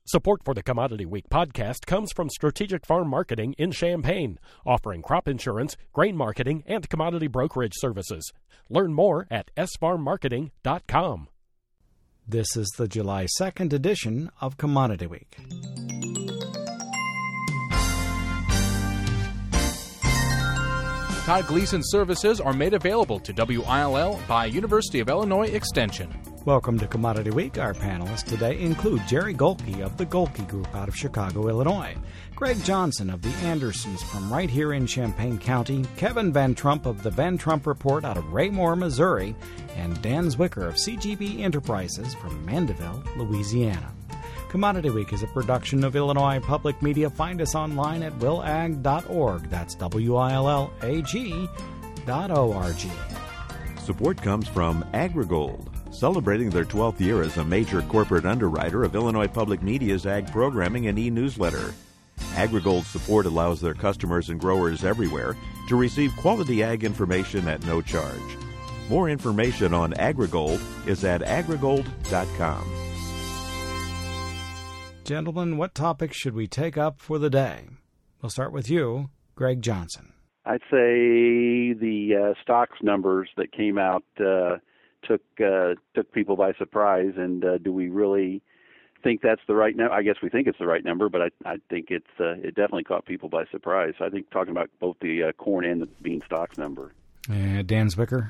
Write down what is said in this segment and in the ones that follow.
Support for the Commodity Week podcast comes from Strategic Farm Marketing in Champaign, offering crop insurance, grain marketing, and commodity brokerage services. Learn more at sfarmmarketing.com. This is the July 2nd edition of Commodity Week. Todd Gleason services are made available to WILL by University of Illinois Extension. Welcome to Commodity Week. Our panelists today include Jerry Golke of the Golke Group out of Chicago, Illinois, Greg Johnson of the Andersons from right here in Champaign County, Kevin Van Trump of the Van Trump Report out of Raymore, Missouri, and Dan Zwicker of CGB Enterprises from Mandeville, Louisiana. Commodity Week is a production of Illinois Public Media. Find us online at willag.org. That's WILLAG.org. Support comes from AgriGold, celebrating their 12th year as a major corporate underwriter of Illinois Public Media's ag programming and e-newsletter. AgriGold's support allows their customers and growers everywhere to receive quality ag information at no charge. More information on AgriGold is at agrigold.com. Gentlemen, what topics should we take up for the day? We'll start with you, Greg Johnson. I'd say the stocks numbers that came out took people by surprise. And do we really think that's the right number? I guess we think it's the right number, but I think it definitely caught people by surprise. I think talking about both the corn and the bean stocks number. Dan Zwicker?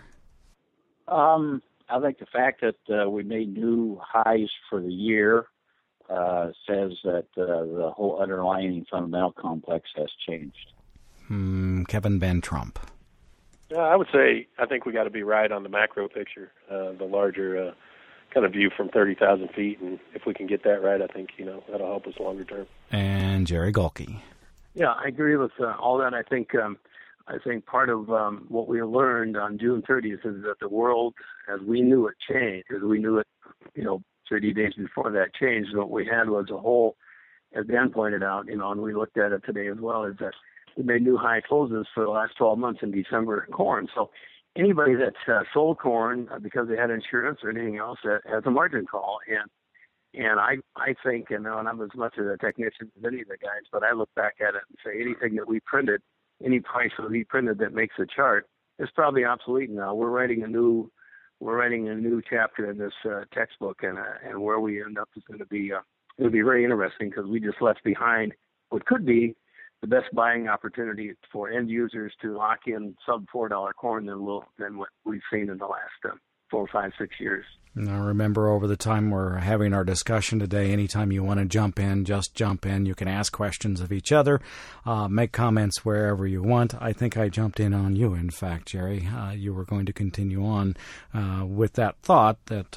I think the fact that we made new highs for the year says that the whole underlying fundamental complex has changed. Kevin Van Trump. I would say I think we got to be right on the macro picture, the larger kind of view from 30,000 feet, and if we can get that right, I think that'll help us longer term. And Jerry Golke. Yeah, I agree with all that. I think part of what we learned on June 30th is that the world, as we knew it, changed. As we knew it, 30 days before that changed. What we had was a whole, as Dan pointed out, and we looked at it today as well, is that we made new high closes for the last 12 months in December corn. So anybody that sold corn because they had insurance or anything else has a margin call. And I think, and I'm as much of a technician as any of the guys, but I look back at it and say anything that we printed, any price that we printed that makes a chart is probably obsolete now. We're writing a new chapter in this textbook, and where we end up is going to be it'll be very interesting because we just left behind what could be the best buying opportunity for end users to lock in sub $4 corn than what we've seen in the last 4, 5, 6 years. Now remember, over the time we're having our discussion today, anytime you want to jump in, just jump in. You can ask questions of each other, make comments wherever you want. I think I jumped in on you, in fact, Jerry. You were going to continue on with that thought that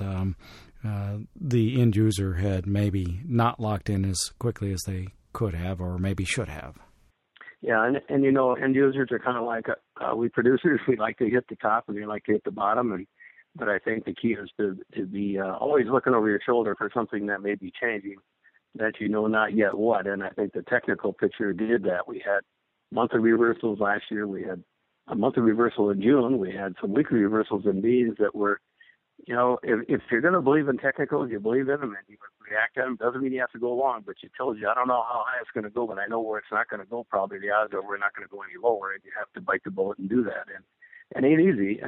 the end user had maybe not locked in as quickly as they could have or maybe should have. Yeah, and end users are kind of like we producers. We like to hit the top and we like to hit the bottom, but I think the key is to be always looking over your shoulder for something that may be changing, that not yet what. And I think the technical picture did that. We had monthly reversals last year. We had a monthly reversal in June. We had some weekly reversals in these that were, if you're going to believe in technicals, you believe in them and you react to them. Doesn't mean you have to go along, but it tells you, I don't know how high it's going to go, but I know where it's not going to go. Probably the odds are we're not going to go any lower, and you have to bite the bullet and do that. And it ain't easy,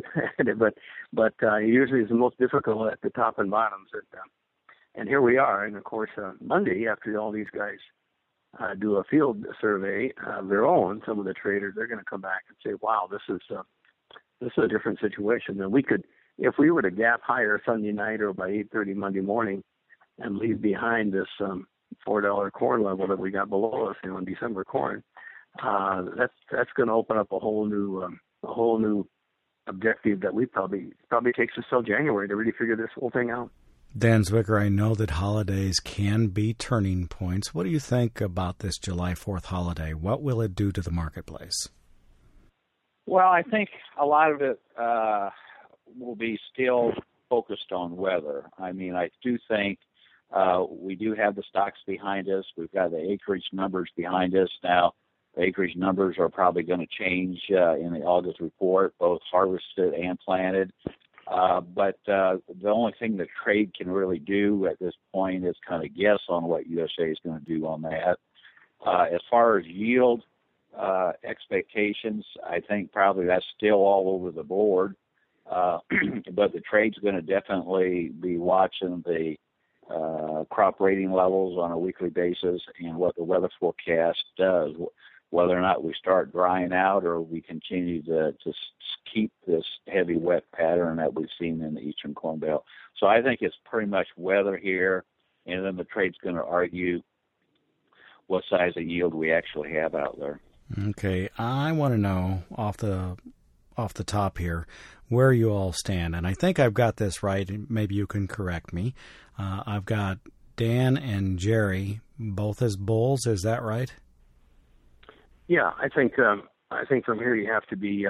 but usually it's the most difficult at the top and bottoms. And here we are. And of course, Monday, after all these guys do a field survey of their own, some of the traders, they're going to come back and say, "Wow, this is a different situation than we could." If we were to gap higher Sunday night or by 8:30 Monday morning and leave behind this $4 corn level that we got below us in December corn, that's going to open up a whole new objective that we probably takes us till January to really figure this whole thing out. Dan Zwicker, I know that holidays can be turning points. What do you think about this July 4th holiday? What will it do to the marketplace? Well, I think a lot of it will be still focused on weather. I mean, I do think we do have the stocks behind us. We've got the acreage numbers behind us now. The acreage numbers are probably going to change in the August report, both harvested and planted. But the only thing the trade can really do at this point is kind of guess on what USA is going to do on that. As far as yield expectations, I think probably that's still all over the board. But the trade's going to definitely be watching the crop rating levels on a weekly basis and what the weather forecast does, whether or not we start drying out or we continue to keep this heavy wet pattern that we've seen in the eastern Corn Belt. So I think it's pretty much weather here, and then the trade's going to argue what size of yield we actually have out there. Okay, I want to know off the top here where you all stand, and I think I've got this right. Maybe you can correct me. I've got Dan and Jerry both as bulls. Is that right? Yeah, I think from here you have to be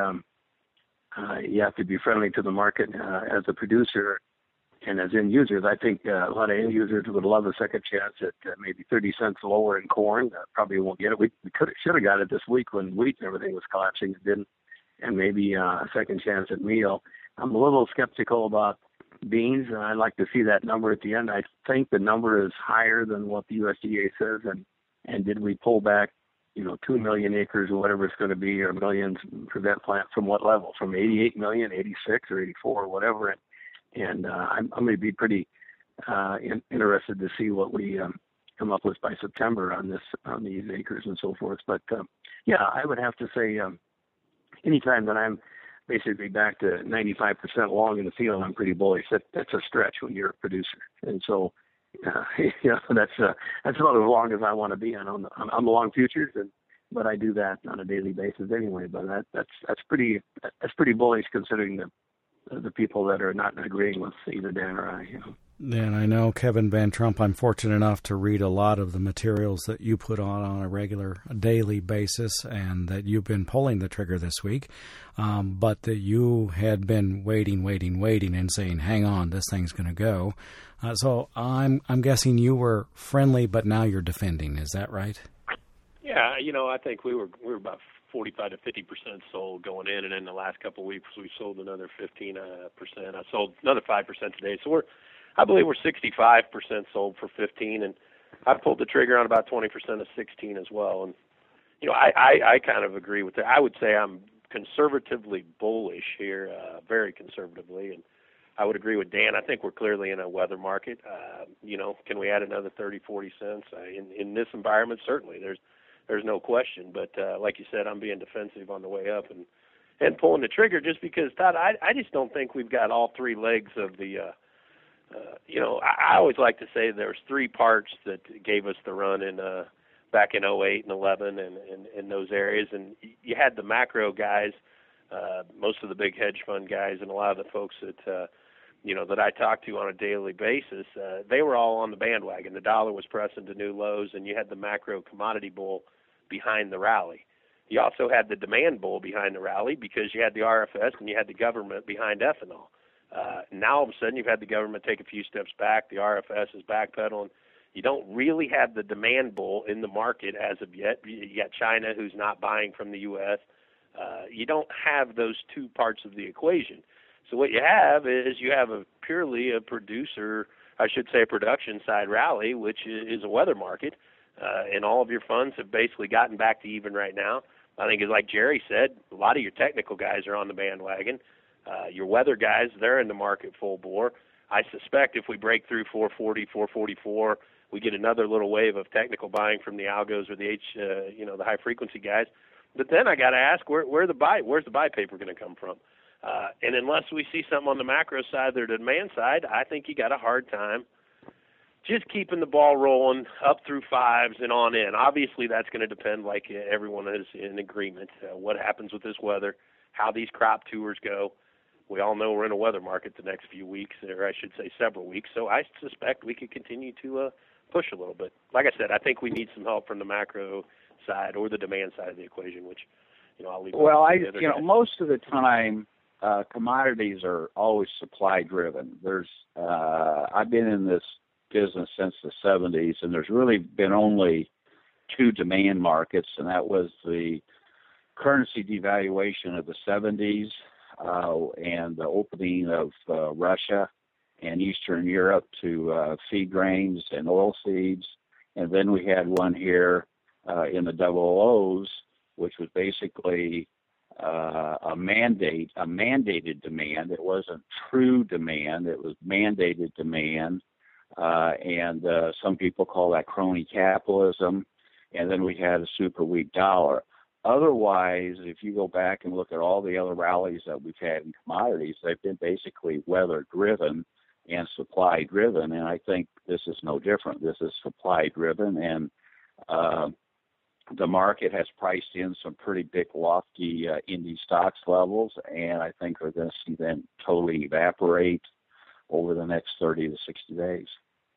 friendly to the market as a producer and as end users. I think a lot of end users would love a second chance at maybe 30 cents lower in corn. Probably won't get it. We should have got it this week when wheat and everything was collapsing. It didn't, and maybe a second chance at meal. I'm a little skeptical about beans. I'd like to see that number at the end. I think the number is higher than what the USDA says. And did we pull back, 2 million acres or whatever it's going to be, or millions prevent plant from what level? From 88 million, 86 or 84 or whatever. And I'm going to be pretty interested to see what we come up with by September on these acres and so forth. But I would have to say anytime that I'm basically back to 95% long in the field, I'm pretty bullish. That's a stretch when you're a producer, and so that's about as long as I want to be on the long futures. But I do that on a daily basis anyway. But that's pretty bullish considering the people that are not agreeing with either Dan or I. Dan, I know Kevin Van Trump. I'm fortunate enough to read a lot of the materials that you put on a daily basis, and that you've been pulling the trigger this week, but that you had been waiting, and saying, "Hang on, this thing's going to go." So I'm guessing you were friendly, but now you're defending. Is that right? Yeah, I think we were about 45 to 50% sold going in, and in the last couple of weeks we sold another 15%. I sold another 5% today, so I believe we're 65% sold for 15, and I pulled the trigger on about 20% of 16 as well. And I kind of agree with that. I would say I'm conservatively bullish here, very conservatively, and I would agree with Dan. I think we're clearly in a weather market. Can we add another 30, 40 cents in this environment? Certainly, there's no question. But like you said, I'm being defensive on the way up and pulling the trigger just because, Todd, I just don't think we've got all three legs of the. I always like to say there's three parts that gave us the run in back in 08 and 11 and in those areas. And you had the macro guys, most of the big hedge fund guys, and a lot of the folks that that I talk to on a daily basis. They were all on the bandwagon. The dollar was pressing to new lows, and you had the macro commodity bull behind the rally. You also had the demand bull behind the rally because you had the RFS and you had the government behind ethanol. Now all of a sudden you've had the government take a few steps back. The RFS is backpedaling. You don't really have the demand bull in the market as of yet. You got China who's not buying from the U.S. You don't have those two parts of the equation. So what you have is you have a purely a producer, I should say a production side rally, which is a weather market. And all of your funds have basically gotten back to even right now. I think it's like Jerry said, a lot of your technical guys are on the bandwagon. Your weather guys, they're in the market full bore. I suspect if we break through 440, 444, we get another little wave of technical buying from the algos or the the high frequency guys. But then I got to ask, where's the buy paper going to come from? And unless we see something on the macro side or the demand side, I think you got a hard time just keeping the ball rolling up through fives and on in. Obviously, that's going to depend, like everyone is in agreement, what happens with this weather, how these crop tours go. We all know we're in a weather market the next few weeks, or I should say several weeks, so I suspect we could continue to push a little bit. Like I said, I think we need some help from the macro side or the demand side of the equation, which, I'll leave. Well, most of the time, commodities are always supply driven. I've been in this business since the 70s, and there's really been only two demand markets, and that was the currency devaluation of the 70s and the opening of Russia and Eastern Europe to feed grains and oilseeds. And then we had one here in the double O's, which was basically a mandated demand. It wasn't true demand. It was mandated demand. And some people call that crony capitalism. And then we had a super weak dollar. Otherwise, if you go back and look at all the other rallies that we've had in commodities, they've been basically weather-driven and supply-driven. And I think this is no different. This is supply-driven, and the market has priced in some pretty big, lofty indie stocks levels, and I think we're going to see them totally evaporate over the next 30 to 60 days.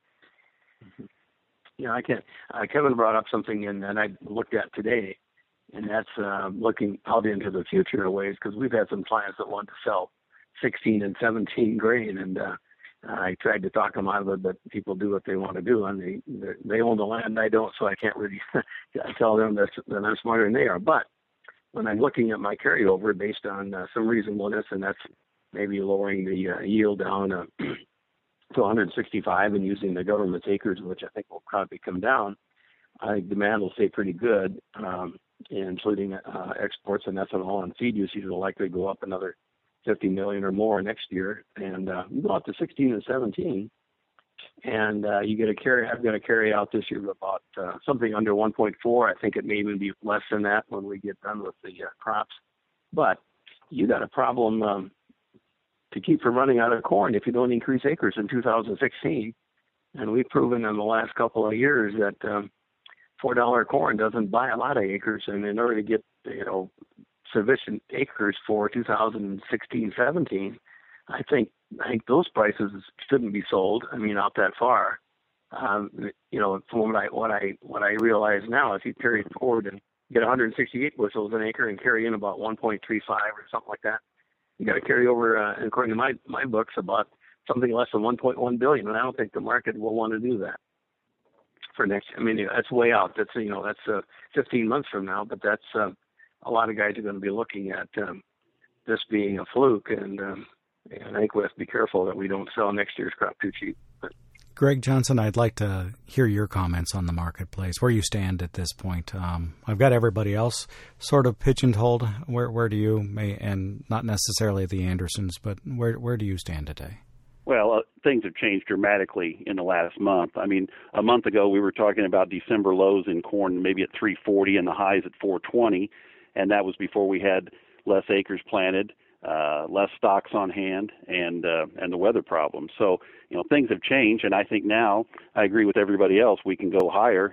Yeah, I can't. Kevin brought up something and I looked at today, and that's looking out into the future a ways, because we've had some clients that want to sell 16 and 17 grain, and I tried to talk them out of it, but people do what they want to do, and they own the land, I don't, so I can't really tell them that I'm smarter than they are. But when I'm looking at my carryover based on some reasonableness, and that's maybe lowering the yield down to 165 and using the government's acres, which I think will probably come down, I think demand will stay pretty good, including exports and ethanol, and feed usage will likely go up another 50 million or more next year, and you go up to 16 and 17, and you get a carry. I've got a carry out this year of about something under 1.4. I think it may even be less than that when we get done with the crops. But you got a problem to keep from running out of corn if you don't increase acres in 2016, and we've proven in the last couple of years that $4 corn doesn't buy a lot of acres, and in order to get sufficient acres for 2016-17, I think those prices shouldn't be sold. I mean, out that far. From what I realize now, if you carry forward and get 168 bushels an acre and carry in about 1.35 or something like that, you got to carry over, according to my books, about something less than 1.1 billion, and I don't think the market will want to do that for next. I mean, that's way out. That's 15 months from now, but that's a lot of guys are going to be looking at this being a fluke, and I think we have to be careful that we don't sell next year's crop too cheap. But Greg Johnson, I'd like to hear your comments on the marketplace, where you stand at this point. I've got everybody else sort of pigeonholed. Where do you, and not necessarily the Andersons, but where do you stand today? Well, things have changed dramatically in the last month. I mean, a month ago we were talking about December lows in corn maybe at 340 and the highs at 420, and that was before we had less acres planted, less stocks on hand, and the weather problems. So, things have changed, and I think now I agree with everybody else. We can go higher.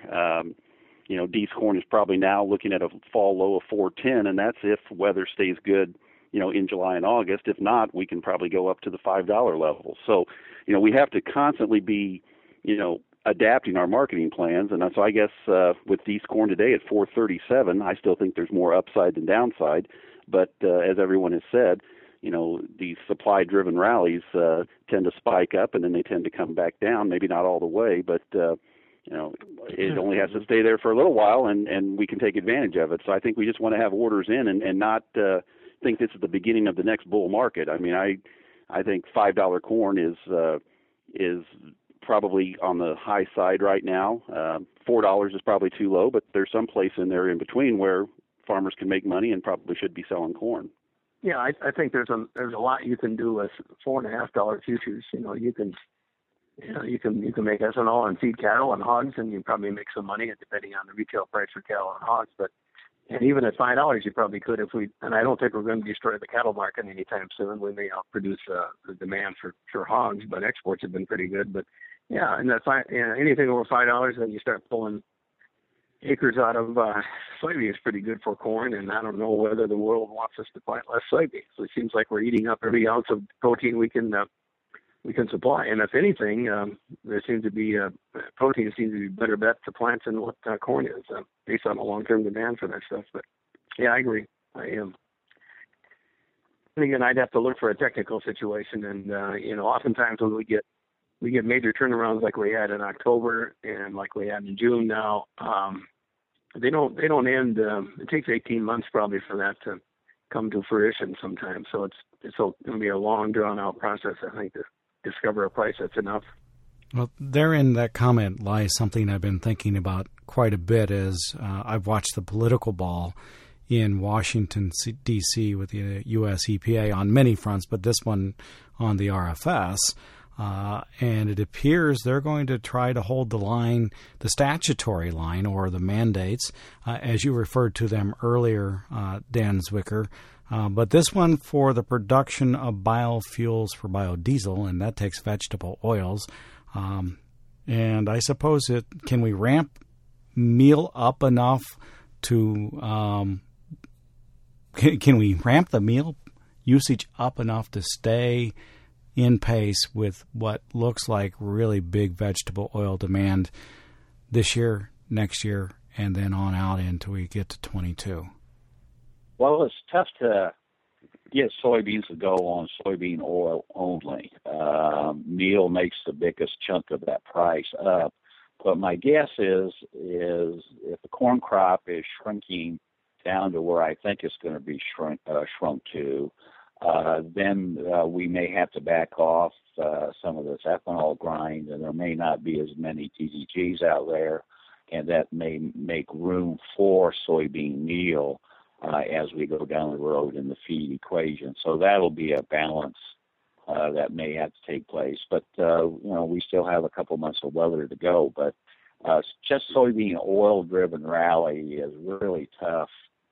Dees corn is probably now looking at a fall low of 410, and that's if weather stays good, in July and August. If not, we can probably go up to the $5 level. So, we have to constantly be, adapting our marketing plans. And so I guess with Dees corn today at 437, I still think there's more upside than downside. But as everyone has said, these supply-driven rallies tend to spike up and then they tend to come back down. Maybe not all the way, but it only has to stay there for a little while, and we can take advantage of it. So I think we just want to have orders in and not think this is the beginning of the next bull market. I mean, I think $5 corn is probably on the high side right now. $4 is probably too low, but there's some place in there in between where farmers can make money and probably should be selling corn. Yeah, I think there's a lot you can do with $4.50 futures. You can make ethanol and feed cattle and hogs, and you probably make some money depending on the retail price for cattle and hogs. And even at $5, you probably could and I don't think we're going to destroy the cattle market anytime soon. We may outproduce the demand for hogs, but exports have been pretty good. But yeah, and anything over $5, then you start pulling acres out of soybeans is pretty good for corn, and I don't know whether the world wants us to plant less soybeans. So it seems like we're eating up every ounce of protein we can supply. And if anything, there seems to be protein seems to be a better bet to plant than what corn is, based on the long-term demand for that stuff. But yeah, I agree. I am. And again, I'd have to look for a technical situation, and oftentimes when we get major turnarounds like we had in October and like we had in June now, they don't end. It takes 18 months probably for that to come to fruition sometimes. So it's going to be a long, drawn-out process, I think, to discover a price that's enough. Well, therein that comment lies something I've been thinking about quite a bit as I've watched the political ball in Washington, D.C. with the U.S. EPA on many fronts, but this one on the RFS. And it appears they're going to try to hold the line, the statutory line, or the mandates, as you referred to them earlier, Dan Zwicker. But this one for the production of biofuels for biodiesel, and that takes vegetable oils. And I suppose can we ramp meal up enough to can we ramp the meal usage up enough to stay in pace with what looks like really big vegetable oil demand this year, next year, and then on out until we get to 22? Well, it's tough to get soybeans to go on soybean oil only. Meal makes the biggest chunk of that price up. But my guess is if the corn crop is shrinking down to where I think it's going to be shrunk to, then we may have to back off some of this ethanol grind, and there may not be as many DDGs out there, and that may make room for soybean meal as we go down the road in the feed equation. So that'll be a balance that may have to take place. But, we still have a couple months of weather to go. But just soybean oil-driven rally is really tough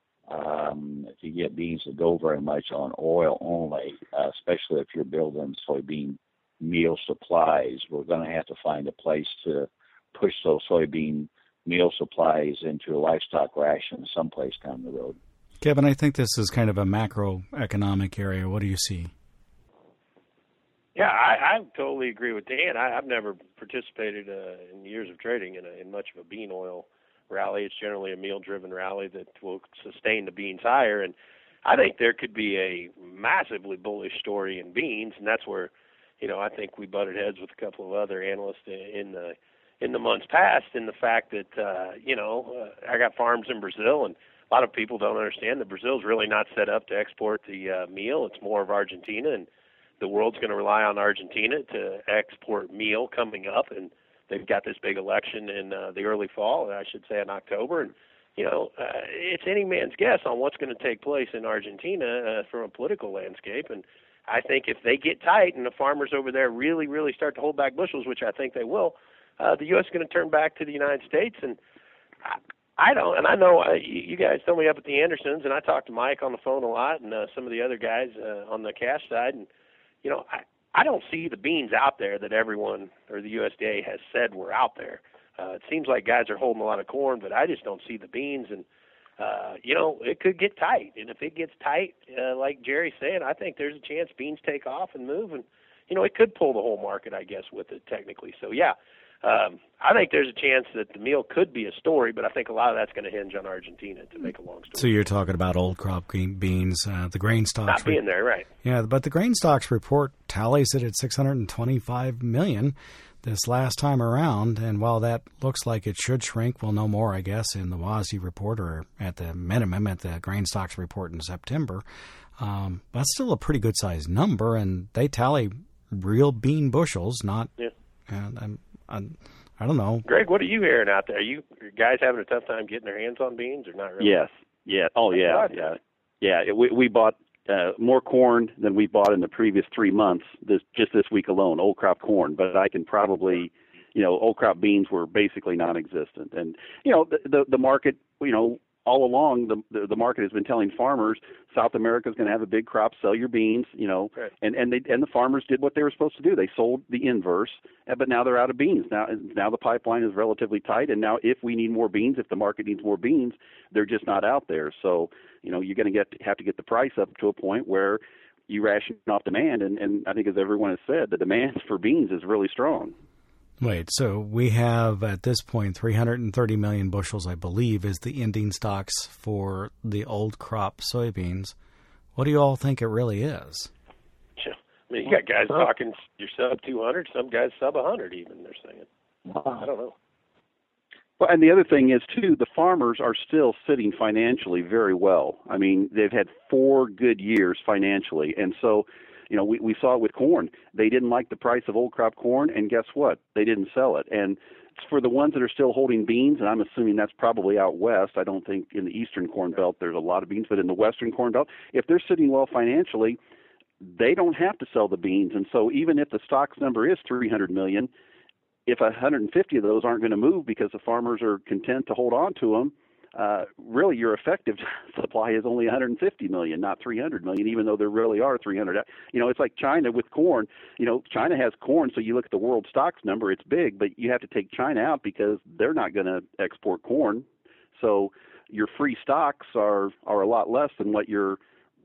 to get beans to go very much on oil only, especially if you're building soybean meal supplies. We're going to have to find a place to push those soybean meal supplies into a livestock ration someplace down the road. Kevin, I think this is kind of a macroeconomic area. What do you see? Yeah, I totally agree with Dan. I've never participated in years of trading in much of a bean oil rally. It's generally a meal-driven rally that will sustain the beans higher. And I think there could be a massively bullish story in beans, and that's where, I think we butted heads with a couple of other analysts in the months past, in the fact that, I got farms in Brazil, and a lot of people don't understand that Brazil's really not set up to export the meal. It's more of Argentina, and the world's going to rely on Argentina to export meal coming up, and they've got this big election in the early fall, I should say in October, and it's any man's guess on what's going to take place in Argentina from a political landscape. And I think if they get tight and the farmers over there really, really start to hold back bushels, which I think they will, the U.S. is going to turn back to the United States. And I know you guys throw me up at the Andersons, and I talk to Mike on the phone a lot, and some of the other guys on the cash side, and I don't see the beans out there that everyone or the USDA has said were out there. It seems like guys are holding a lot of corn, but I just don't see the beans. And, it could get tight. And if it gets tight, like Jerry's saying, I think there's a chance beans take off and move. And, it could pull the whole market, I guess, with it technically. So, yeah, I think there's a chance that the meal could be a story, but I think a lot of that's going to hinge on Argentina, to make a long story. So you're talking about old crop green beans, the grain stocks. Not being there, right. Yeah, but the grain stocks report tallies it at 625 million this last time around, and while that looks like it should shrink, we'll know more, I guess, in the WASDE report, or at the minimum at the grain stocks report in September. That's still a pretty good-sized number, and they tally real bean bushels, not... Yeah. I don't know. Greg, what are you hearing out there? Are you guys having a tough time getting their hands on beans, or not really? Yes. Yeah. Oh, yeah. Yeah. We bought more corn than we bought in the previous 3 months, this week alone, old crop corn. But I can probably, old crop beans were basically non-existent. And, the market, all along, the market has been telling farmers South America is going to have a big crop, sell your beans, right. and the farmers did what they were supposed to do. They sold the inverse, but now they're out of beans. Now the pipeline is relatively tight, and now if we need more beans, if the market needs more beans, they're just not out there. So, you're going to have to get the price up to a point where you ration off demand, and I think, as everyone has said, the demand for beans is really strong. Wait, so we have at this point 330 million bushels, I believe, is the ending stocks for the old crop soybeans. What do you all think it really is? I mean, you got guys talking you're sub 200, some guys sub 100 even, they're saying. I don't know. Well, and the other thing is, too, the farmers are still sitting financially very well. I mean, they've had 4 good years financially. And so, we saw it with corn. They didn't like the price of old crop corn, and guess what? They didn't sell it. And for the ones that are still holding beans, and I'm assuming that's probably out west, I don't think in the eastern corn belt there's a lot of beans, but in the western corn belt, if they're sitting well financially, they don't have to sell the beans. And so even if the stocks number is 300 million, if 150 of those aren't going to move because the farmers are content to hold on to them, really your effective supply is only 150 million, not 300 million, even though there really are 300. It's like China with corn. China has corn, so you look at the world stocks number, it's big, but you have to take China out because they're not going to export corn. So your free stocks are a lot less than what your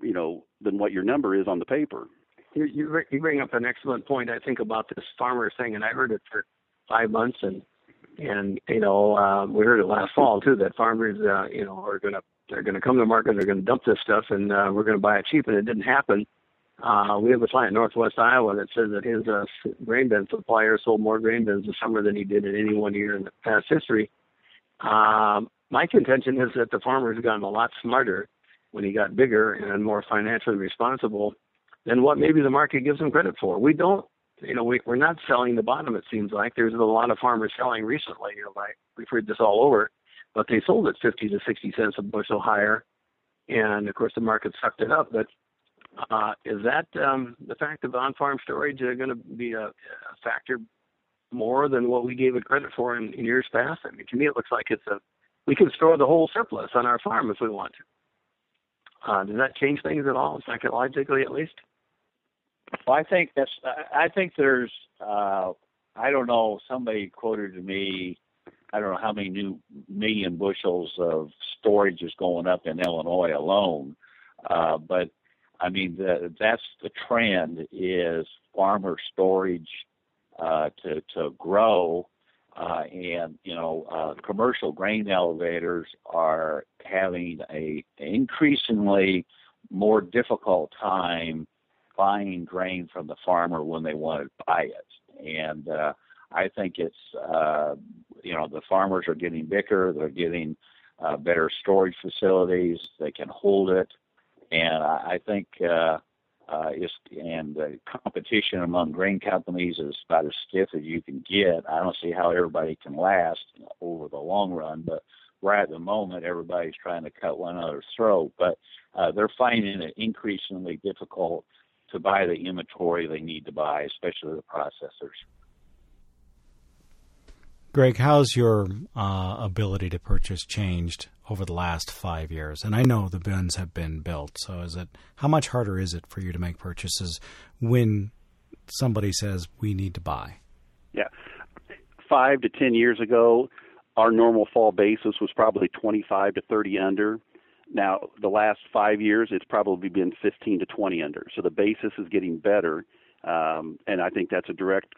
number is on the paper. You bring up an excellent point, I think, about this farmer thing, and I heard it for 5 months, and we heard it last fall too, that farmers they're gonna come to the market, they're gonna dump this stuff, and we're gonna buy it cheap, and it didn't happen. We have a client in Northwest Iowa that says that his grain bin supplier sold more grain bins this summer than he did in any one year in the past history. My contention is that the farmers have gotten a lot smarter when he got bigger and more financially responsible than what maybe the market gives them credit for. We don't. We're not selling the bottom, it seems like. There's a lot of farmers selling recently. We've heard this all over, but they sold it 50 to 60 cents a bushel higher, and of course the market sucked it up. But is that the fact of on-farm storage going to be a factor more than what we gave it credit for in years past? I mean, to me, it looks like we can store the whole surplus on our farm if we want to. Does that change things at all, psychologically at least? Well, I think there's, I don't know, somebody quoted to me, I don't know how many new million bushels of storage is going up in Illinois alone. But I mean, that's the trend, is farmer storage to grow. And commercial grain elevators are having a increasingly more difficult time buying grain from the farmer when they want to buy it. And I think it's, the farmers are getting bigger. They're getting better storage facilities. They can hold it. And I think the competition among grain companies is about as stiff as you can get. I don't see how everybody can last over the long run, but right at the moment, everybody's trying to cut one another's throat. But they're finding it increasingly difficult to buy the inventory they need to buy, especially the processors. Greg, how's your ability to purchase changed over the last 5 years? And I know the bins have been built, so how much harder is it for you to make purchases when somebody says we need to buy? Yeah. 5 to 10 years ago, our normal fall basis was probably 25 to 30 under. Now, the last 5 years, it's probably been 15 to 20 under. So the basis is getting better, and I think that's a direct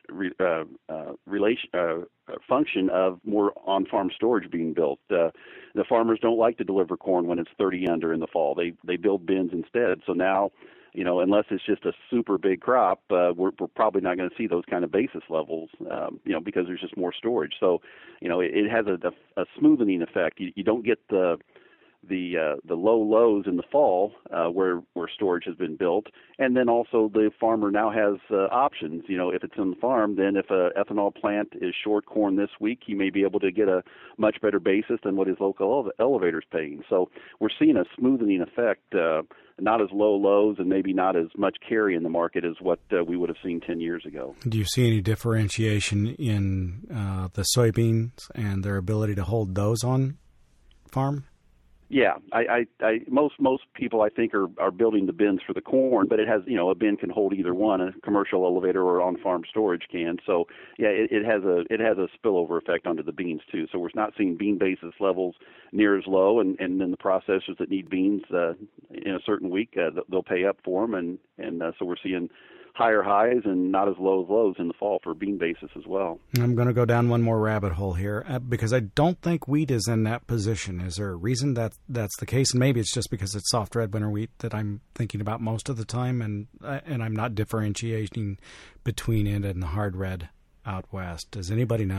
function of more on-farm storage being built. The farmers don't like to deliver corn when it's 30 under in the fall. They build bins instead. So now, unless it's just a super big crop, we're probably not going to see those kind of basis levels, because there's just more storage. So, it has a smoothing effect. You don't get the low lows in the fall where storage has been built, and then also the farmer now has options. If it's on the farm, then if a ethanol plant is short corn this week, he may be able to get a much better basis than what his local elevator's paying. So we're seeing a smoothing effect, not as low lows and maybe not as much carry in the market as what we would have seen 10 years ago. Do you see any differentiation in the soybeans and their ability to hold those on farm? Yeah, most people I think are building the bins for the corn, but it has, a bin can hold either one, a commercial elevator or on-farm storage can. So yeah, it has a spillover effect onto the beans too. So we're not seeing bean basis levels near as low, and then the processors that need beans in a certain week, they'll pay up for them, and so we're seeing higher highs and not as low as lows in the fall for bean basis as well. I'm going to go down one more rabbit hole here because I don't think wheat is in that position. Is there a reason that that's the case? And maybe it's just because it's soft red winter wheat that I'm thinking about most of the time, and I'm not differentiating between it and the hard red out west. Does anybody know?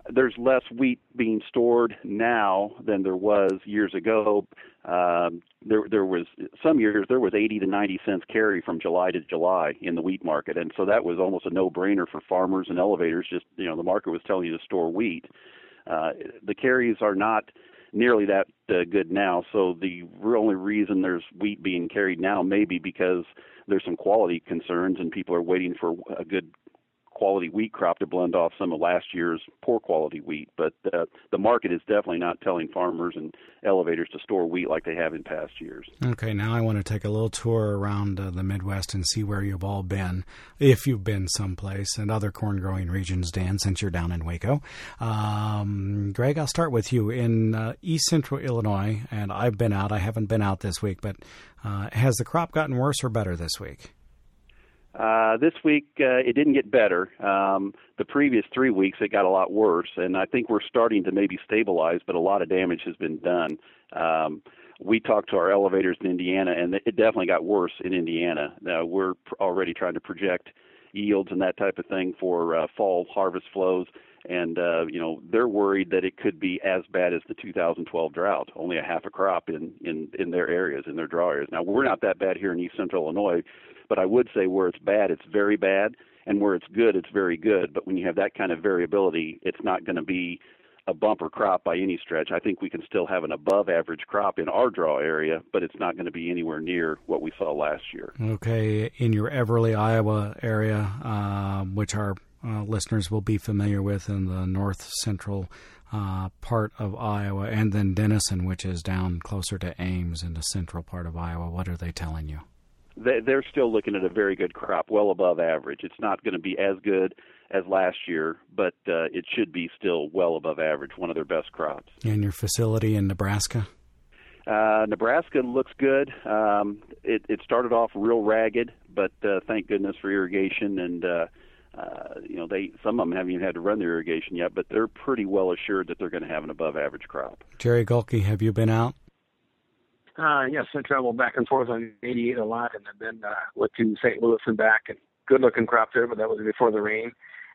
there's less wheat being stored now than there was years ago. There was some years there was 80 to 90 cents carry from July to July in the wheat market, and so that was almost a no-brainer for farmers and elevators. Just the market was telling you to store wheat. The carries are not nearly that good now, so the only reason there's wheat being carried now may be because there's some quality concerns and people are waiting for a good quality wheat crop to blend off some of last year's poor quality wheat. But the market is definitely not telling farmers and elevators to store wheat like they have in past years. Okay, now I want to take a little tour around the Midwest and see where you've all been, if you've been someplace, and other corn-growing regions, Dan, since you're down in Waco. Greg, I'll start with you. In east central Illinois, and I've been out. I haven't been out this week, but has the crop gotten worse or better this week? This week, it didn't get better. The previous 3 weeks, it got a lot worse, and I think we're starting to maybe stabilize, but a lot of damage has been done. We talked to our elevators in Indiana, and it definitely got worse in Indiana. We're already trying to project yields and that type of thing for fall harvest flows, and they're worried that it could be as bad as the 2012 drought, only a half a crop in their areas, in their draw areas. Now, we're not that bad here in east central Illinois, but I would say where it's bad, it's very bad, and where it's good, it's very good. But when you have that kind of variability, it's not going to be a bumper crop by any stretch. I think we can still have an above-average crop in our draw area, but it's not going to be anywhere near what we saw last year. Okay, in your Everly, Iowa area, which our listeners will be familiar with in the north-central part of Iowa, and then Denison, which is down closer to Ames in the central part of Iowa, what are they telling you? They're still looking at a very good crop, well above average. It's not going to be as good as last year, but it should be still well above average, one of their best crops. And your facility in Nebraska? Nebraska looks good. It started off real ragged, but thank goodness for irrigation, and some of them haven't even had to run their irrigation yet, but they're pretty well assured that they're going to have an above average crop. Jerry Golke, have you been out? Yes, I travel back and forth on 88 a lot, and I've been went to St. Louis and back, and good-looking crop there, but that was before the rain.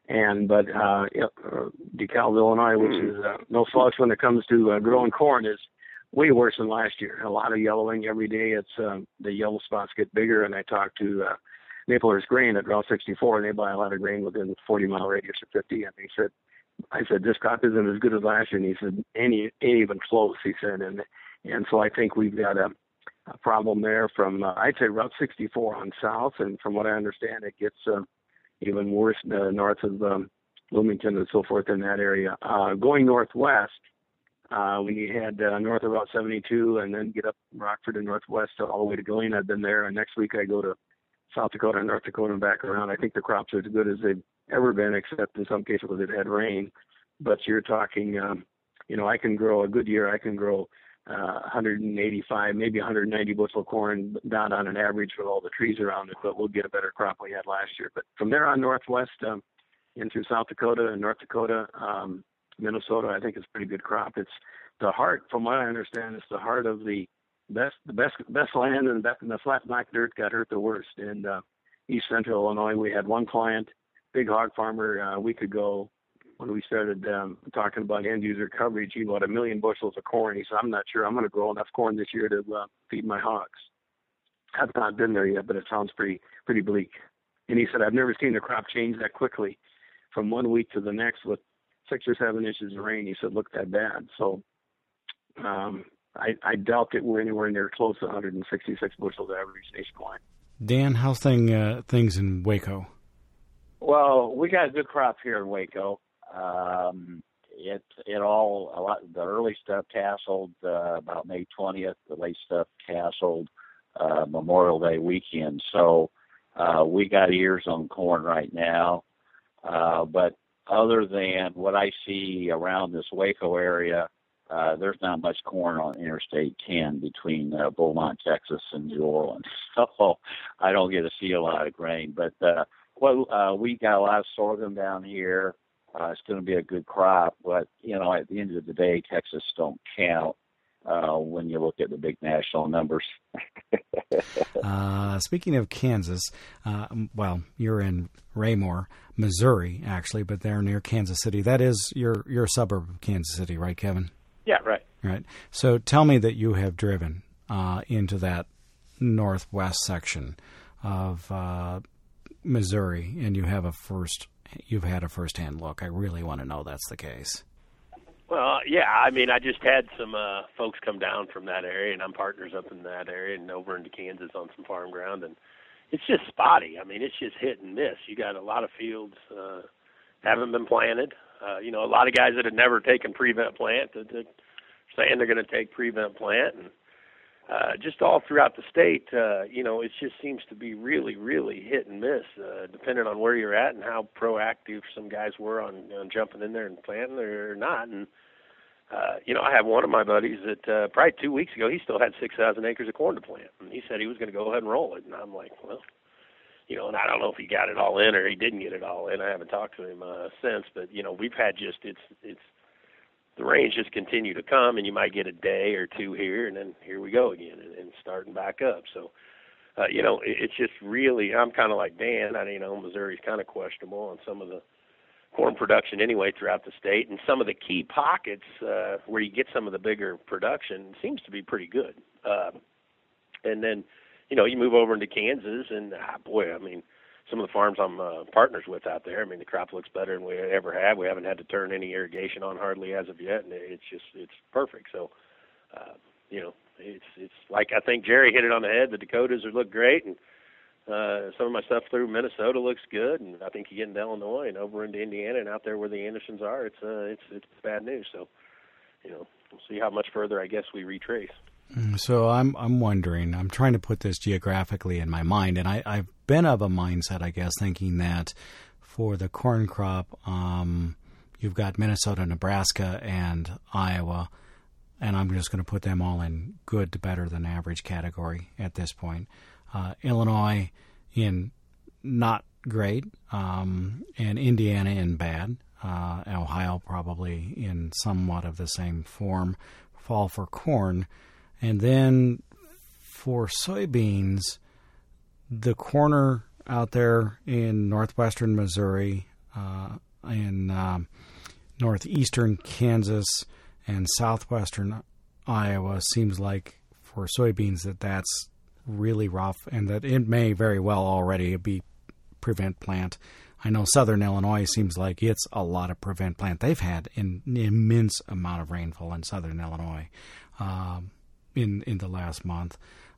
DeKalb, Illinois, which is no slouch when it comes to growing corn, is way worse than last year. A lot of yellowing every day. It's the yellow spots get bigger, and I talked to Maplehurst Grain at Route 64, and they buy a lot of grain within 40-mile radius or 50, and I said, this crop isn't as good as last year, and he said, ain't even close, he said, and so I think we've got a problem there from, I'd say, Route 64 on south, and from what I understand, it gets even worse north of Bloomington and so forth in that area. Going northwest, we had north of Route 72 and then get up Rockford and northwest all the way to Galena. I've been there, and next week I go to South Dakota and North Dakota and back around. I think the crops are as good as they've ever been, except in some cases where they've had rain. But you're talking, I can grow a good year. I can grow 185, maybe 190 bushel of corn, not on an average with all the trees around it, but we'll get a better crop we had last year. But from there on northwest into South Dakota and North Dakota, Minnesota, I think it's a pretty good crop. It's the heart, from what I understand, it's the heart of the best land, and the flat black dirt got hurt the worst. And east central Illinois, we had one client, big hog farmer, a week ago, when we started talking about end user coverage, he bought 1 million bushels of corn. He said, I'm not sure I'm going to grow enough corn this year to feed my hogs. I've not been there yet, but it sounds pretty bleak. And he said, I've never seen the crop change that quickly from 1 week to the next with 6 or 7 inches of rain. He said, look that bad. So I doubt that we're anywhere near close to 166 bushels average nationwide. Dan, how's things in Waco? Well, we got a good crop here in Waco. The early stuff tasseled about May 20th. The late stuff tasseled Memorial Day weekend. So we got ears on corn right now. But other than what I see around this Waco area, there's not much corn on Interstate 10 between Beaumont, Texas, and New Orleans. So I don't get to see a lot of grain. But we got a lot of sorghum down here. It's going to be a good crop, but, at the end of the day, Texas don't count. when you look at the big national numbers. Speaking of Kansas, well, you're in Raymore, Missouri, actually, but they're near Kansas City. That is your suburb of Kansas City, right, Kevin? Yeah, right. Right. So tell me that you have driven into that northwest section of Missouri, and you've had a first-hand look. I really want to know that's the case. Well, yeah, I mean, I just had some folks come down from that area, and I'm partners up in that area and over into Kansas on some farm ground, and it's just spotty. I mean, it's just hit and miss. You got a lot of fields haven't been planted. A lot of guys that had never taken prevent plant that saying they're going to take prevent plant, and just all throughout the state, it just seems to be really, really hit and miss, depending on where you're at and how proactive some guys were on jumping in there and planting or not. And, I have one of my buddies that probably 2 weeks ago, he still had 6,000 acres of corn to plant. And he said he was going to go ahead and roll it. And I'm like, well, and I don't know if he got it all in or he didn't get it all in. I haven't talked to him since. But, we've had just it's the rains just continue to come, and you might get a day or two here, and then here we go again and starting back up. So, it's just really, I'm kind of like Dan. Missouri's kind of questionable on some of the corn production anyway throughout the state, and some of the key pockets where you get some of the bigger production seems to be pretty good. And then, you move over into Kansas, and some of the farms I'm partners with out there, the crop looks better than we ever have. We haven't had to turn any irrigation on hardly as of yet, and it's perfect. So, it's like, I think Jerry hit it on the head. The Dakotas look great, and some of my stuff through Minnesota looks good, and I think you get into Illinois and over into Indiana and out there where the Andersons are, it's bad news. So, we'll see how much further, I guess, we retrace. So I'm wondering, I'm trying to put this geographically in my mind, and I've been of a mindset, I guess, thinking that for the corn crop, you've got Minnesota, Nebraska, and Iowa, and I'm just going to put them all in good to better than average category at this point. Illinois in not great, and Indiana in bad, Ohio probably in somewhat of the same form, fall for corn. And then for soybeans, the corner out there in northwestern Missouri, in northeastern Kansas, and southwestern Iowa seems like for soybeans that's really rough, and that it may very well already be prevent plant. I know southern Illinois seems like it's a lot of prevent plant. They've had an immense amount of rainfall in southern Illinois in the last month.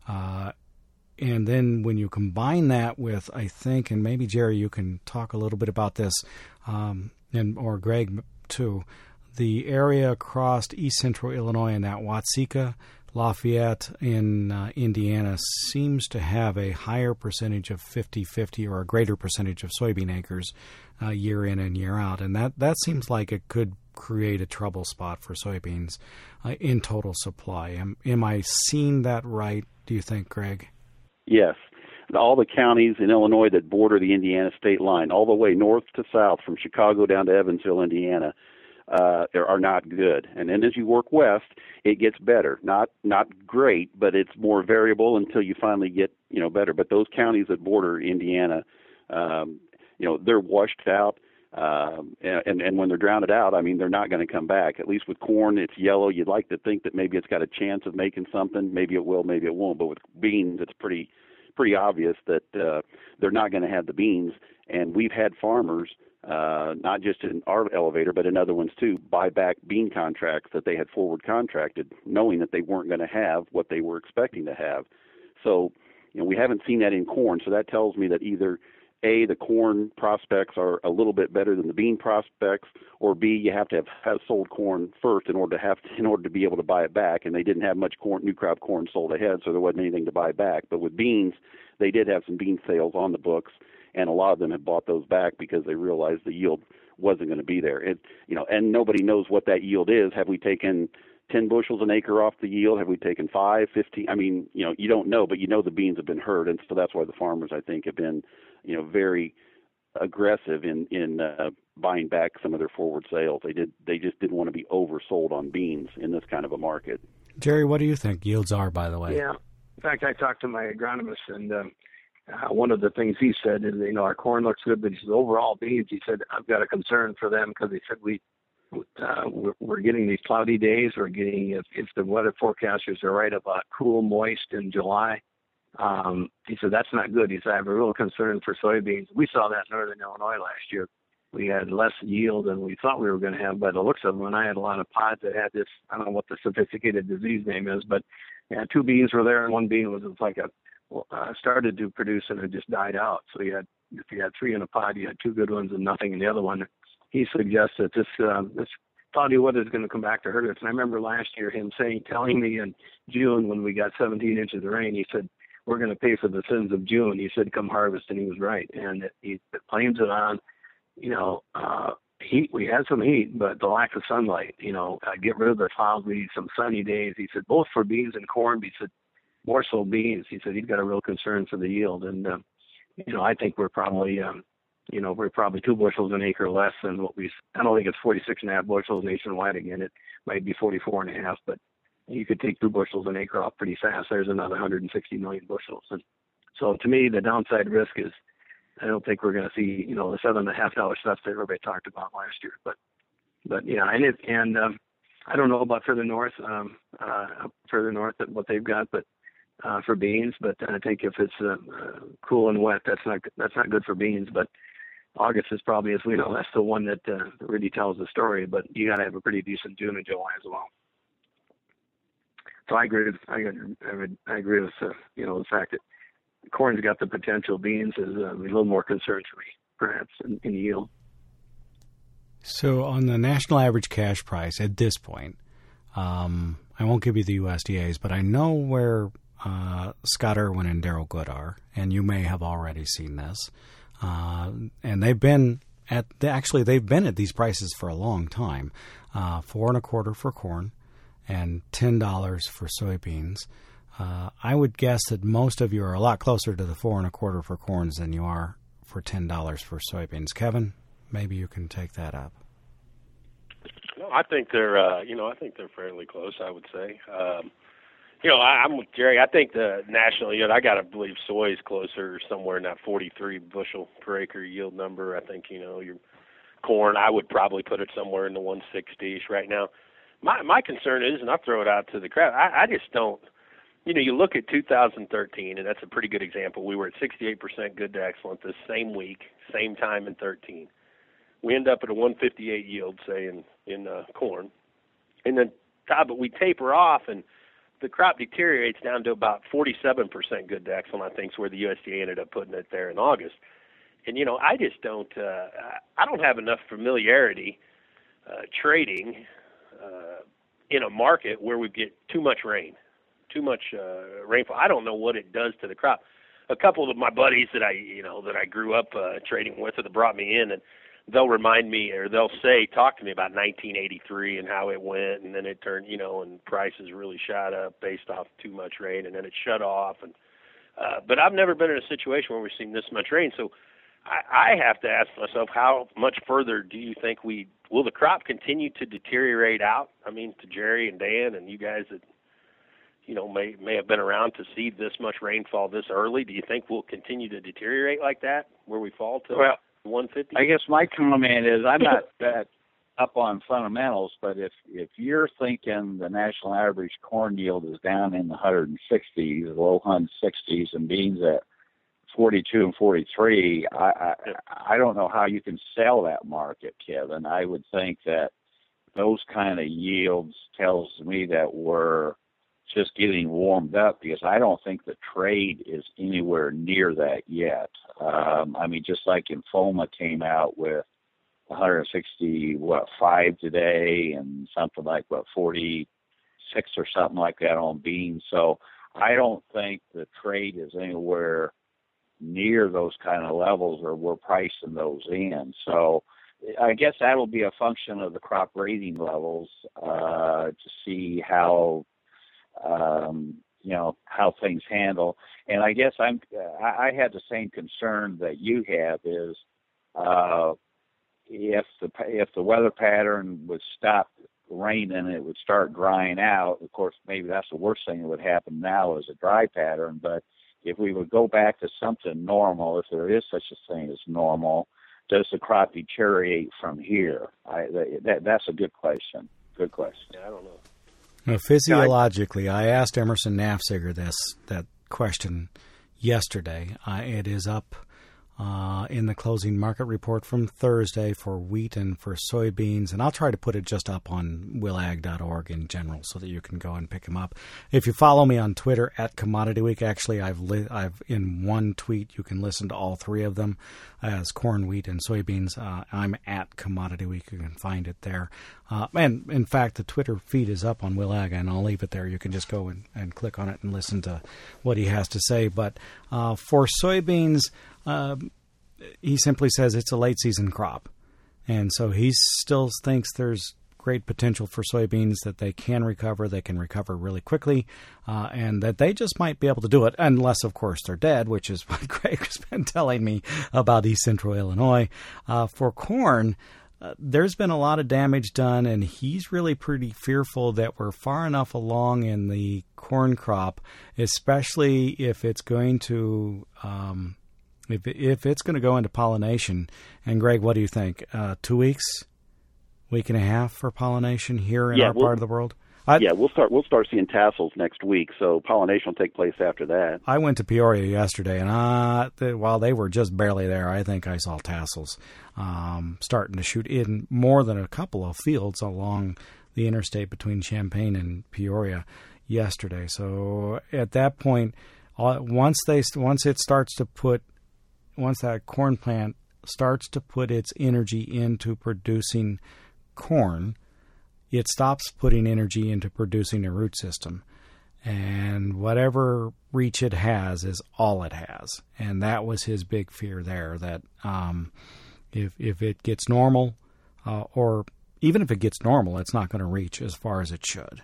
And then when you combine that with, I think, and maybe Jerry, you can talk a little bit about this, or Greg too, the area across east central Illinois and that Watseka, Lafayette in Indiana seems to have a higher percentage of 50-50 or a greater percentage of soybean acres year in and year out. And that seems like it could create a trouble spot for soybeans in total supply. Am I seeing that right, do you think, Greg? Yes. All the counties in Illinois that border the Indiana state line, all the way north to south, from Chicago down to Evansville, Indiana, are not good. And then as you work west, it gets better. Not great, but it's more variable until you finally get, better. But those counties that border Indiana, they're washed out. And when they're drowned out, they're not going to come back. At least with corn, it's yellow. You'd like to think that maybe it's got a chance of making something. Maybe it will, maybe it won't. But with beans, it's pretty obvious that they're not going to have the beans. And we've had farmers, not just in our elevator, but in other ones too, buy back bean contracts that they had forward contracted, knowing that they weren't going to have what they were expecting to have. So, we haven't seen that in corn. So that tells me that either A, the corn prospects are a little bit better than the bean prospects, or B, you have to have sold corn first in order to be able to buy it back. And they didn't have much new crop corn sold ahead, so there wasn't anything to buy back. But with beans, they did have some bean sales on the books, and a lot of them had bought those back because they realized the yield wasn't going to be there. And nobody knows what that yield is. Have we taken 10 bushels an acre off the yield? Have we taken 5, 15? You don't know, but the beans have been hurt, and so that's why the farmers, I think, have been very aggressive in buying back some of their forward sales. They just didn't want to be oversold on beans in this kind of a market. Jerry, what do you think yields are, by the way? Yeah. In fact, I talked to my agronomist, and one of the things he said is, our corn looks good, but he said overall beans, he said, I've got a concern for them because he said we're getting these cloudy days. We're getting, if the weather forecasters are right about cool, moist in July, he said that's not good. He said I have a real concern for soybeans. We saw that in northern Illinois last year. We had less yield than we thought we were going to have by the looks of them, and I had a lot of pods that had this, I don't know what the sophisticated disease name is, but two beans were there, and one bean was like started to produce and it just died out. So if you had three in a pod, you had two good ones and nothing in the other one. He suggests that this cloudy weather is going to come back to hurt us. And I remember last year him telling me in June when we got 17 inches of rain, he said, we're going to pay for the sins of June. He said, come harvest, and he was right. And he blames it on, heat. We had some heat, but the lack of sunlight, get rid of the clouds. We need some sunny days. He said, both for beans and corn. He said, more so beans. He said he's got a real concern for the yield. And, I think we're probably, we're probably 2 bushels an acre less than what I don't think it's 46.5 bushels nationwide again. It might be 44.5, but you could take 2 bushels an acre off pretty fast. There's another 160 million bushels. And so to me, the downside risk is I don't think we're going to see, the $7.50 stuff that everybody talked about last year. But yeah, and I don't know about further north what they've got, but for beans. But I think if it's cool and wet, that's not good for beans. But August is probably, as we know, that's the one that really tells the story. But you got to have a pretty decent June and July as well. So I agree with the fact that corn's got the potential. Beans is a little more concern for me, perhaps, in yield. So on the national average cash price at this point, I won't give you the USDA's, but I know where Scott Irwin and Daryl Good are, and you may have already seen this. And they've been at these prices for a long time. $4.25 for corn and $10 for soybeans. I would guess that most of you are a lot closer to the $4.25 for corns than you are for $10 for soybeans. Kevin, maybe you can take that up. No, I think they're, fairly close. I would say. I'm with Jerry. I think the national yield, I got to believe soy is closer, somewhere in that 43 bushel per acre yield number. I think, your corn, I would probably put it somewhere in the 160-ish right now. My concern is, and I'll throw it out to the crowd, I just don't, you look at 2013, and that's a pretty good example. We were at 68% good to excellent this same week, same time in 13. We end up at a 158 yield, say, in corn. And then, but we taper off, and the crop deteriorates down to about 47% good to excellent, I think, is where the USDA ended up putting it there in August. And, I just don't I don't have enough familiarity trading in a market where we get too much rainfall. I don't know what it does to the crop. A couple of my buddies that I grew up trading with, or that brought me in, and they'll remind me, or they'll talk to me about 1983 and how it went, and then it turned, and prices really shot up based off too much rain, and then it shut off. And but I've never been in a situation where we've seen this much rain, so I have to ask myself, how much further do you think will the crop continue to deteriorate out? I mean, to Jerry and Dan and you guys that may have been around to see this much rainfall this early. Do you think we'll continue to deteriorate like that, where we fall to 150? I guess my comment is I'm not that up on fundamentals, but if you're thinking the national average corn yield is down in the 160s, low 160s, and beans at 42 and 43, I don't know how you can sell that market, Kevin. I would think that those kind of yields tells me that we're just getting warmed up, because I don't think the trade is anywhere near that yet. Just like Infoma came out with 165 today, and something like 46 or something like that on beans. So I don't think the trade is anywhere near those kind of levels, or we're pricing those in. So I guess that'll be a function of the crop rating levels to see how things handle. And I guess I had the same concern that you have, is if the weather pattern would stop raining, it would start drying out. Of course, maybe that's the worst thing that would happen now is a dry pattern. But if we would go back to something normal, if there is such a thing as normal, does the crop deteriorate from here? That's a good question. Good question. Yeah, I don't know. Now, physiologically, I asked Emerson Nafziger that question yesterday. It is up in the closing market report from Thursday for wheat and for soybeans, and I'll try to put it just up on willag.org in general so that you can go and pick them up. If you follow me on Twitter at Commodity Week, actually I've in one tweet you can listen to all three of them as corn, wheat, and soybeans. I'm at Commodity Week. You can find it there. And in fact, the Twitter feed is up on Willag, and I'll leave it there. You can just go and click on it and listen to what he has to say. But for soybeans, he simply says it's a late season crop. And so he still thinks there's great potential for soybeans, that they can recover really quickly, and that they just might be able to do it, unless, of course, they're dead, which is what Greg's been telling me about East Central Illinois. For corn, there's been a lot of damage done, and he's really pretty fearful that we're far enough along in the corn crop, especially if it's going to if it's going to go into pollination. And Greg, what do you think? 2 weeks, week and a half for pollination here in our part of the world? We'll start seeing tassels next week, so pollination will take place after that. I went to Peoria yesterday, and while they were just barely there, I think I saw tassels starting to shoot in more than a couple of fields along the interstate between Champaign and Peoria yesterday. So at that point, once that corn plant starts to put its energy into producing corn, it stops putting energy into producing a root system. And whatever reach it has is all it has. And that was his big fear there, that if it gets normal, or even if it gets normal, it's not going to reach as far as it should.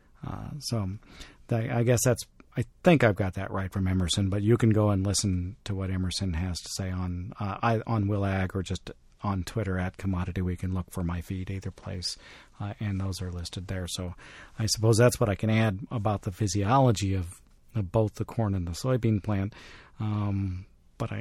I guess I think I've got that right from Emerson, but you can go and listen to what Emerson has to say on Willag, or just on Twitter at Commodity Week, and look for my feed either place, and those are listed there. So I suppose that's what I can add about the physiology of both the corn and the soybean plant. But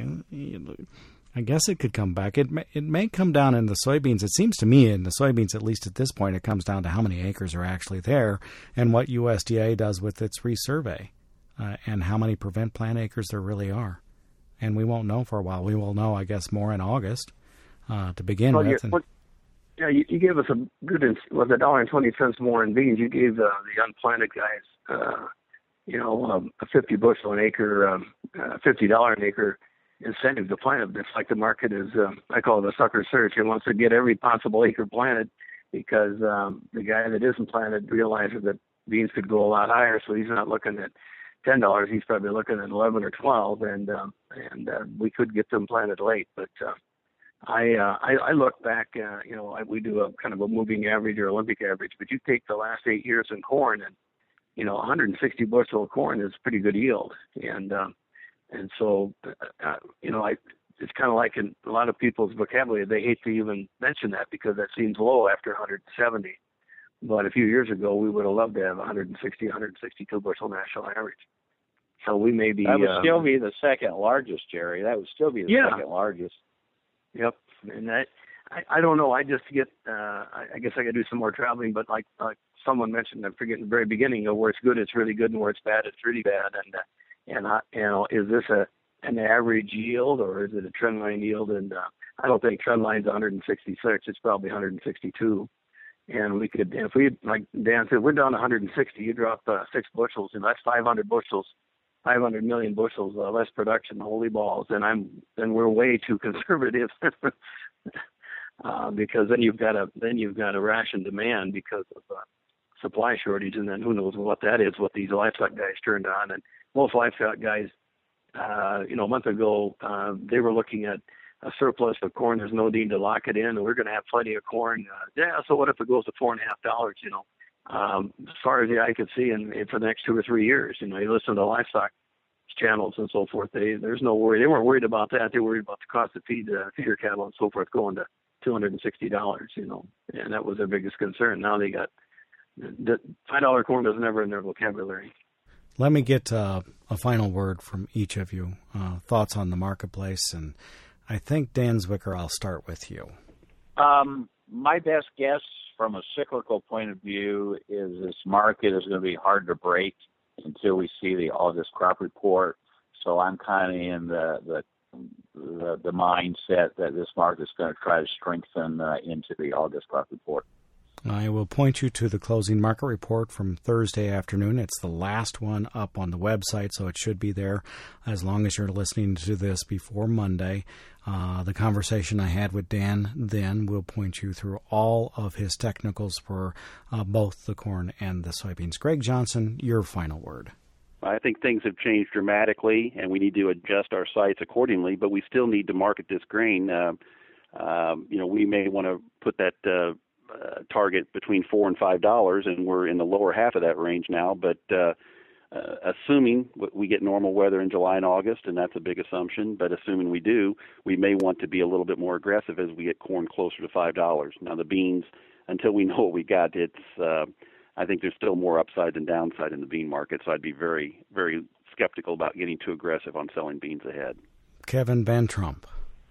I guess it could come back. It may come down in the soybeans. It seems to me in the soybeans, at least at this point, it comes down to how many acres are actually there and what USDA does with its resurvey, and how many prevent plant acres there really are. And we won't know for a while. We will know, I guess, more in August to begin with. You gave us a good, was $1.20 more in beans. You gave the unplanted guys, a 50 bushel an acre, $50 an acre incentive to plant. It's like the market is, I call it a sucker search. It wants to get every possible acre planted because the guy that isn't planted realizes that beans could go a lot higher, so he's not looking at $10. He's probably looking at 11 or 12, and we could get them planted late. But I look back, we do a kind of a moving average or Olympic average, but you take the last 8 years in corn, and 160 bushel of corn is pretty good yield, and so it's kind of like in a lot of people's vocabulary, they hate to even mention that because that seems low after 170. But a few years ago, we would have loved to have 160, 162 bushel national average. So we may be... That would still be the second largest, Jerry. That would still be the second largest. Yep. And that, I don't know. I just get, I guess I got to do some more traveling, but like someone mentioned, I forget in the very beginning, where it's good, it's really good, and where it's bad, it's really bad. And is this an average yield, or is it a trend line yield? And I don't think trend line's 166. It's probably 162. And we could, if we, like Dan said, we're down 160, you drop 6 bushels, and that's 500 bushels, 500 million bushels less production. Holy balls! And we're way too conservative because then you've got a ration demand because of supply shortage, and then who knows what that is? What these livestock guys turned on, and most livestock guys, a month ago, they were looking at a surplus of corn. There's no need to lock it in, and we're going to have plenty of corn. So what if it goes to $4.50? As far as the eye could see, and for the next 2 or 3 years, you listen to livestock channels and so forth. There's no worry. They weren't worried about that. They were worried about the cost of feeder cattle and so forth going to $260, and that was their biggest concern. Now they got the $5 corn was never in their vocabulary. Let me get a final word from each of you. Thoughts on the marketplace, and I think Dan Zwicker, I'll start with you. My best guess from a cyclical point of view is this market is going to be hard to break until we see the August crop report. So I'm kind of in the mindset that this market is going to try to strengthen into the August crop report. I will point you to the closing market report from Thursday afternoon. It's the last one up on the website, so it should be there as long as you're listening to this before Monday. The conversation I had with Dan then will point you through all of his technicals for both the corn and the soybeans. Greg Johnson, your final word. I think things have changed dramatically, and we need to adjust our sights accordingly, but we still need to market this grain. We may want to put that target between $4 and $5, and we're in the lower half of that range now. But assuming we get normal weather in July and August, and that's a big assumption, but assuming we do, we may want to be a little bit more aggressive as we get corn closer to $5. Now the beans, until we know what we got, I think there's still more upside than downside in the bean market, so I'd be very, very skeptical about getting too aggressive on selling beans ahead. Kevin Van Trump.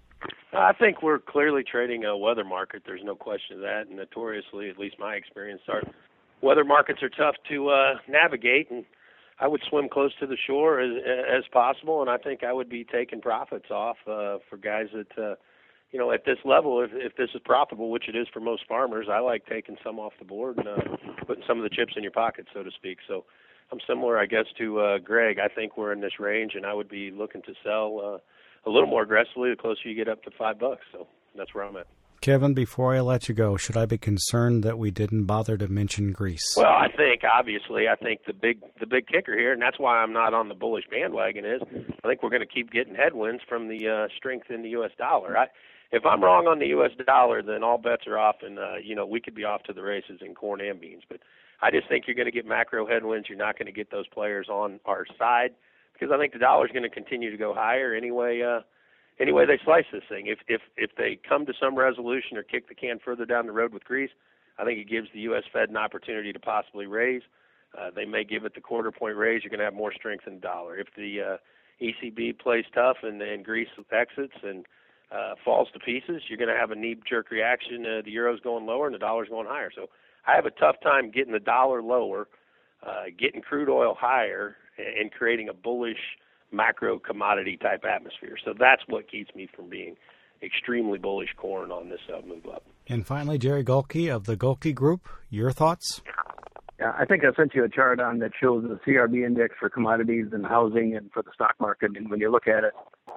I think we're clearly trading a weather market. There's no question of that. And notoriously, at least my experience, our weather markets are tough to navigate. And I would swim close to the shore as possible. And I think I would be taking profits off for guys that, at this level, if this is profitable, which it is for most farmers, I like taking some off the board and putting some of the chips in your pocket, so to speak. So I'm similar, I guess, to Greg. I think we're in this range, and I would be looking to sell a little more aggressively the closer you get up to $5. So that's where I'm at. Kevin, before I let you go, should I be concerned that we didn't bother to mention Greece? Well, I think the big kicker here, and that's why I'm not on the bullish bandwagon, is I think we're going to keep getting headwinds from the strength in the U.S. dollar. If I'm wrong on the U.S. dollar, then all bets are off, and we could be off to the races in corn and beans. But I just think you're going to get macro headwinds. You're not going to get those players on our side, because I think the dollar is going to continue to go higher anyway they slice this thing. If they come to some resolution or kick the can further down the road with Greece, I think it gives the U.S. Fed an opportunity to possibly raise. They may give it the quarter-point raise. You're going to have more strength in the dollar. If the ECB plays tough and Greece exits and falls to pieces, you're going to have a knee-jerk reaction. The euro's going lower and the dollar's going higher. So I have a tough time getting the dollar lower, getting crude oil higher, and creating a bullish macro commodity type atmosphere. So that's what keeps me from being extremely bullish corn on this move up. And finally, Jerry Golke of the Golke Group, your thoughts? Yeah, I think I sent you a chart on that shows the CRB index for commodities and housing and for the stock market. And when you look at it,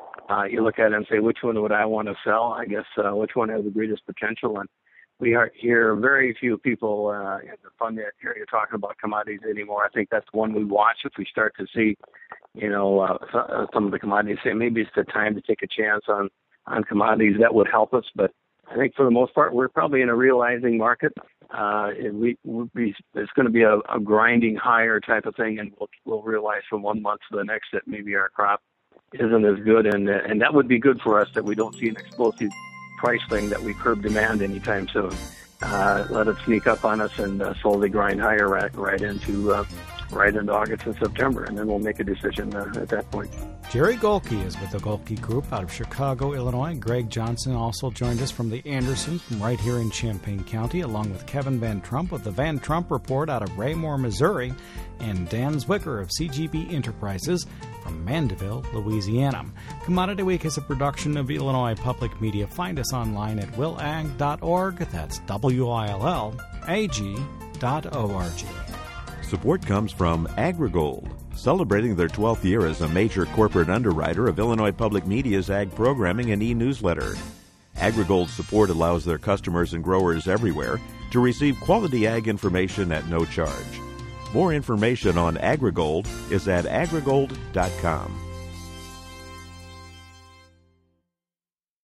and say, which one would I want to sell? I guess which one has the greatest potential? And we hear very few people in the fund area talking about commodities anymore. I think that's one we watch. If we start to see, some of the commodities say maybe it's the time to take a chance on commodities, that would help us. But I think for the most part, we're probably in a realizing market. It's going to be a grinding higher type of thing, and we'll realize from 1 month to the next that maybe our crop isn't as good, and that would be good for us, that we don't see an explosive price thing, that we curb demand anytime soon. Let it sneak up on us and slowly grind higher right into August and September, and then we'll make a decision at that point. Jerry Golke is with the Golke Group out of Chicago, Illinois. Greg Johnson also joined us from the Andersons from right here in Champaign County, along with Kevin Van Trump of the Van Trump Report out of Raymore, Missouri, and Dan Zwicker of CGB Enterprises from Mandeville, Louisiana. Commodity Week is a production of Illinois Public Media. Find us online at willag.org. That's WILLAG.org. Support comes from AgriGold, celebrating their 12th year as a major corporate underwriter of Illinois Public Media's ag programming and e-newsletter. AgriGold's support allows their customers and growers everywhere to receive quality ag information at no charge. More information on AgriGold is at agrigold.com.